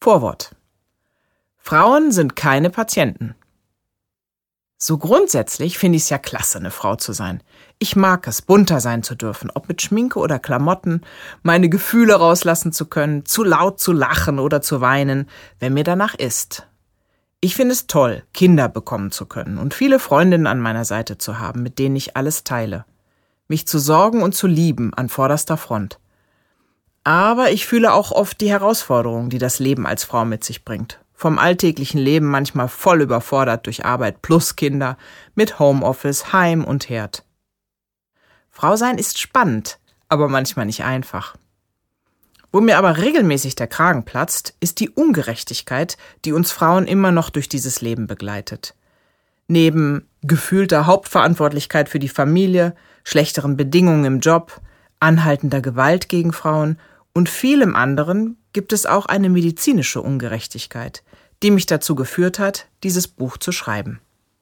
Vorwort. Frauen sind keine Patienten. So grundsätzlich finde ich es ja klasse, eine Frau zu sein. Ich mag es, bunter sein zu dürfen, ob mit Schminke oder Klamotten, meine Gefühle rauslassen zu können, zu laut zu lachen oder zu weinen, wenn mir danach ist. Ich finde es toll, Kinder bekommen zu können und viele Freundinnen an meiner Seite zu haben, mit denen ich alles teile. Mich zu sorgen und zu lieben an vorderster Front. Aber ich fühle auch oft die Herausforderungen, die das Leben als Frau mit sich bringt. Vom alltäglichen Leben manchmal voll überfordert durch Arbeit plus Kinder, mit Homeoffice, Heim und Herd. Frau sein ist spannend, aber manchmal nicht einfach. Wo mir aber regelmäßig der Kragen platzt, ist die Ungerechtigkeit, die uns Frauen immer noch durch dieses Leben begleitet. Neben gefühlter Hauptverantwortlichkeit für die Familie, schlechteren Bedingungen im Job, anhaltender Gewalt gegen Frauen und vielem anderen gibt es auch eine medizinische Ungerechtigkeit, die mich dazu geführt hat, dieses Buch zu schreiben.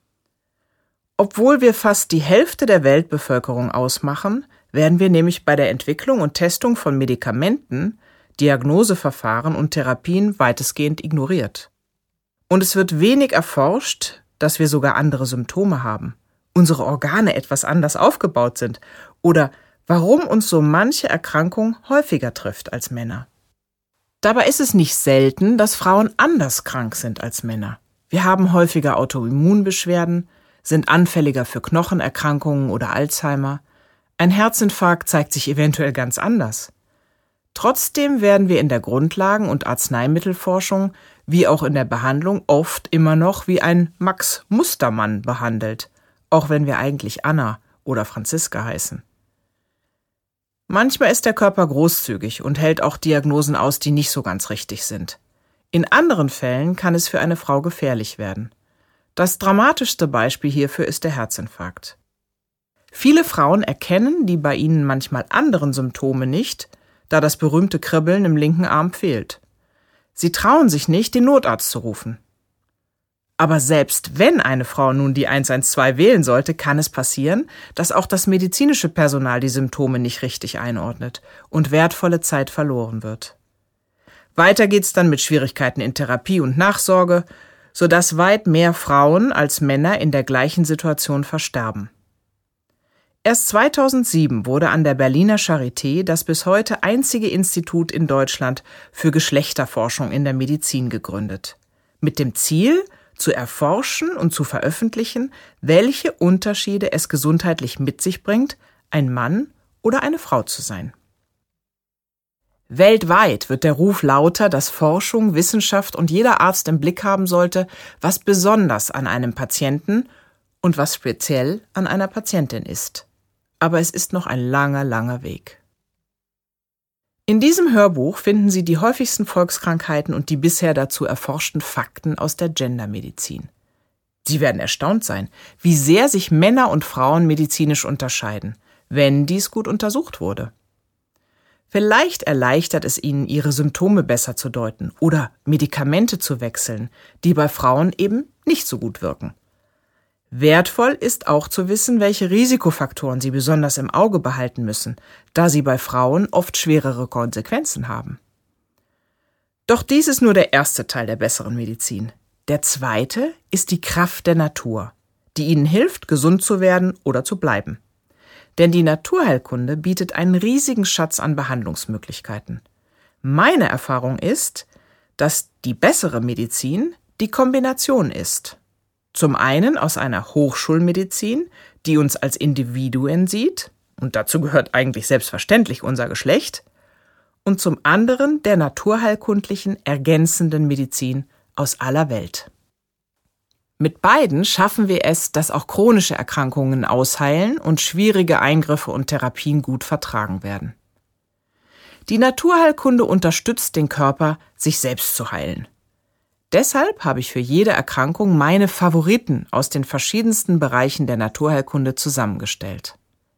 Obwohl wir fast die Hälfte der Weltbevölkerung ausmachen, werden wir nämlich bei der Entwicklung und Testung von Medikamenten, Diagnoseverfahren und Therapien weitestgehend ignoriert. Und es wird wenig erforscht, dass wir sogar andere Symptome haben, unsere Organe etwas anders aufgebaut sind oder warum uns so manche Erkrankung häufiger trifft als Männer. Dabei ist es nicht selten, dass Frauen anders krank sind als Männer. Wir haben häufiger Autoimmunbeschwerden, sind anfälliger für Knochenerkrankungen oder Alzheimer. Ein Herzinfarkt zeigt sich eventuell ganz anders. Trotzdem werden wir in der Grundlagen- und Arzneimittelforschung wie auch in der Behandlung oft immer noch wie ein Max Mustermann behandelt, auch wenn wir eigentlich Anna oder Franziska heißen. Manchmal ist der Körper großzügig und hält auch Diagnosen aus, die nicht so ganz richtig sind. In anderen Fällen kann es für eine Frau gefährlich werden. Das dramatischste Beispiel hierfür ist der Herzinfarkt. Viele Frauen erkennen die bei ihnen manchmal anderen Symptome nicht, da das berühmte Kribbeln im linken Arm fehlt. Sie trauen sich nicht, den Notarzt zu rufen. Aber selbst wenn eine Frau nun die 112 wählen sollte, kann es passieren, dass auch das medizinische Personal die Symptome nicht richtig einordnet und wertvolle Zeit verloren wird. Weiter geht's dann mit Schwierigkeiten in Therapie und Nachsorge, sodass weit mehr Frauen als Männer in der gleichen Situation versterben. Erst 2007 wurde an der Berliner Charité das bis heute einzige Institut in Deutschland für Geschlechterforschung in der Medizin gegründet. Mit dem Ziel, zu erforschen und zu veröffentlichen, welche Unterschiede es gesundheitlich mit sich bringt, ein Mann oder eine Frau zu sein. Weltweit wird der Ruf lauter, dass Forschung, Wissenschaft und jeder Arzt im Blick haben sollte, was besonders an einem Patienten und was speziell an einer Patientin ist. Aber es ist noch ein langer, langer Weg. In diesem Hörbuch finden Sie die häufigsten Volkskrankheiten und die bisher dazu erforschten Fakten aus der Gendermedizin. Sie werden erstaunt sein, wie sehr sich Männer und Frauen medizinisch unterscheiden, wenn dies gut untersucht wurde. Vielleicht erleichtert es Ihnen, Ihre Symptome besser zu deuten oder Medikamente zu wechseln, die bei Frauen eben nicht so gut wirken. Wertvoll ist auch zu wissen, welche Risikofaktoren Sie besonders im Auge behalten müssen, da sie bei Frauen oft schwerere Konsequenzen haben. Doch dies ist nur der erste Teil der besseren Medizin. Der zweite ist die Kraft der Natur, die Ihnen hilft, gesund zu werden oder zu bleiben. Denn die Naturheilkunde bietet einen riesigen Schatz an Behandlungsmöglichkeiten. Meine Erfahrung ist, dass die bessere Medizin die Kombination ist. Zum einen aus einer Hochschulmedizin, die uns als Individuen sieht, und dazu gehört eigentlich selbstverständlich unser Geschlecht, und zum anderen der naturheilkundlichen ergänzenden Medizin aus aller Welt. Mit beiden schaffen wir es, dass auch chronische Erkrankungen ausheilen und schwierige Eingriffe und Therapien gut vertragen werden. Die Naturheilkunde unterstützt den Körper, sich selbst zu heilen. Deshalb habe ich für jede Erkrankung meine Favoriten aus den verschiedensten Bereichen der Naturheilkunde zusammengestellt.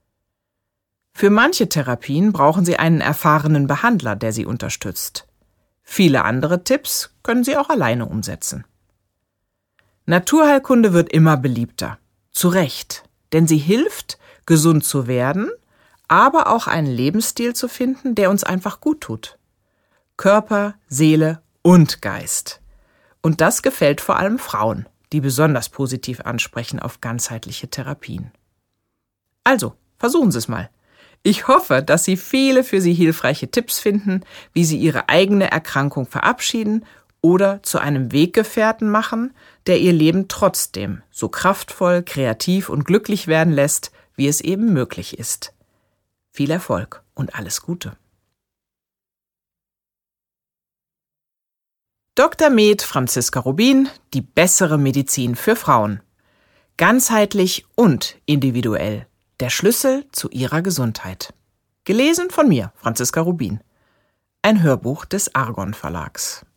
Für manche Therapien brauchen Sie einen erfahrenen Behandler, der Sie unterstützt. Viele andere Tipps können Sie auch alleine umsetzen. Naturheilkunde wird immer beliebter. Zu Recht, denn sie hilft, gesund zu werden, aber auch einen Lebensstil zu finden, der uns einfach gut tut. Körper, Seele und Geist. Und das gefällt vor allem Frauen, die besonders positiv ansprechen auf ganzheitliche Therapien. Also, versuchen Sie es mal. Ich hoffe, dass Sie viele für Sie hilfreiche Tipps finden, wie Sie Ihre eigene Erkrankung verabschieden oder zu einem Weggefährten machen, der Ihr Leben trotzdem so kraftvoll, kreativ und glücklich werden lässt, wie es eben möglich ist. Viel Erfolg und alles Gute. Dr. Med Franziska Rubin, die bessere Medizin für Frauen. Ganzheitlich und individuell. Der Schlüssel zu ihrer Gesundheit. Gelesen von mir, Franziska Rubin. Ein Hörbuch des Argon Verlags.